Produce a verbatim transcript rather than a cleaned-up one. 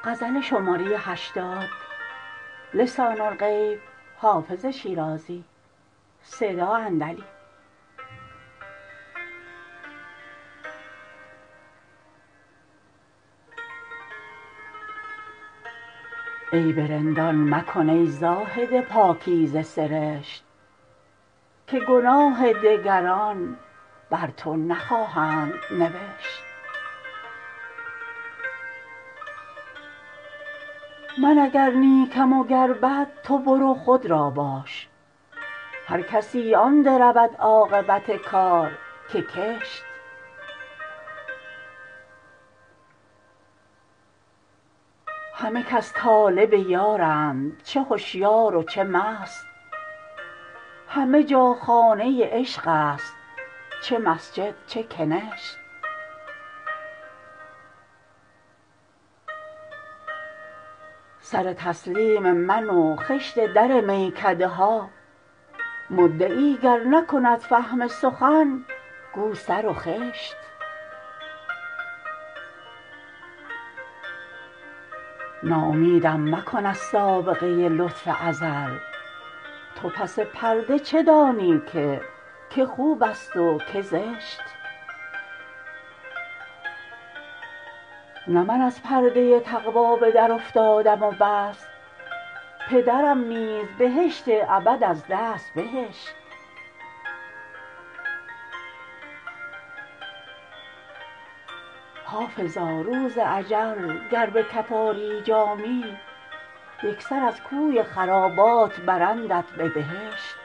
عیب رندان مکن ای زاهد پاکیزه سرشت که گناه دگران بر تو نخواهند نوشت. من اگر نیکم و گر بد تو برو خود را باش، هر کسی آن درود عاقبت کار که کشت. همه کس طالب یارند چه هشیار و چه مست، همه جا خانه عشق است چه مسجد چه کنشت. سر تسلیم من و خشت در میکده ها، مدعی گر نکند فهم سخن گو سر و خشت. ناامیدم مکن از سابقه لطف ازل، تو پس پرده چه دانی که که خوب است و که زشت. نه من از پرده تقوی به در افتادم و بس، پدرم نیز بهشت ابد از دست بهشت. حافظا روز اجل گر به کف آری جامی، یکسر از کوی خرابات برندت به بهشت.